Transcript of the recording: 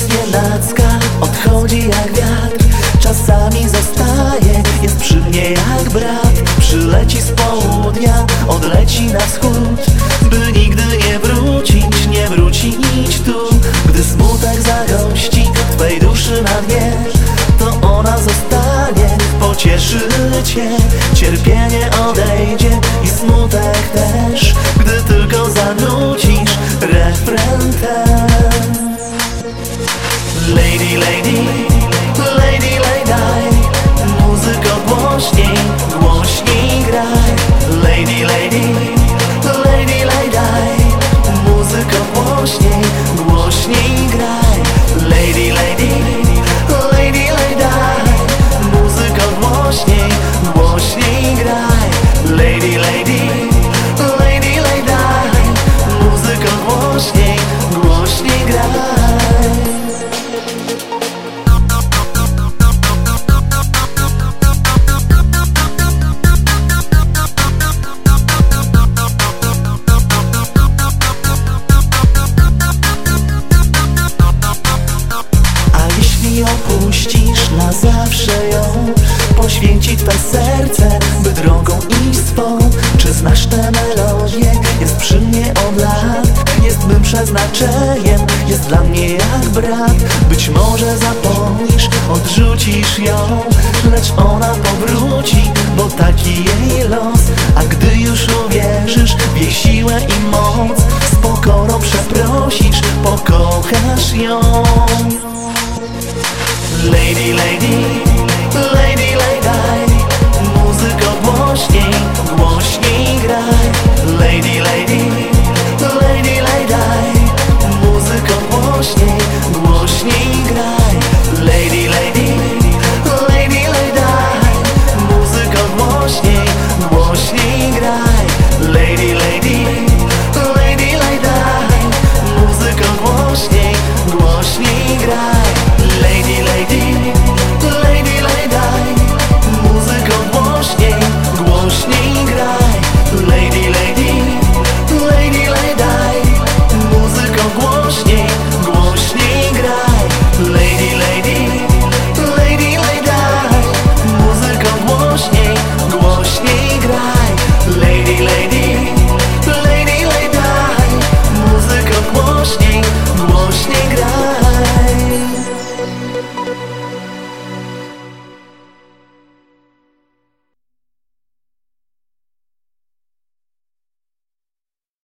z nienacka, odchodzi jak wiatr. Czasami zostaje, jest przy mnie jak brat. Przyleci z południa, odleci na wschód, by nigdy nie wrócić, nie wrócić tu. Gdy smutek zagości w twej duszy na dnie, to ona zostanie, pocieszy cię. Cierpienie odejdzie i smutek też, gdy tylko zanucisz refren ten. Lady, lady, lady, lady, muzyko głośniej, głośniej graj. Lady, lady, lady, lady, muzyko głośniej, głośniej graj. Lady, lady, lady, lady, muzyko głośniej, głośniej graj. Lady, lady, lady, lady, muzyko głośniej, głośniej graj. Opuścisz na zawsze ją, poświęci twe serce, by drogą iść swą. Czy znasz tę melodię? Jest przy mnie od lat, jest mym przeznaczeniem, jest dla mnie jak brat. Być może zapomnisz, odrzucisz ją, lecz ona powróci, bo taki jej los. A gdy już uwierzysz w jej siłę i moc, z pokorą przeprosisz, pokochasz ją. Lady, lady, lady, lady, muzyko głośniej, głośniej graj. Lady, lady, lady, lady, muzyko głośniej, głośniej graj. Lady, lady, lady, lady, muzyko głośniej, głośniej graj. Lady, lady, lady, lady, muzyko głośniej, głośniej graj.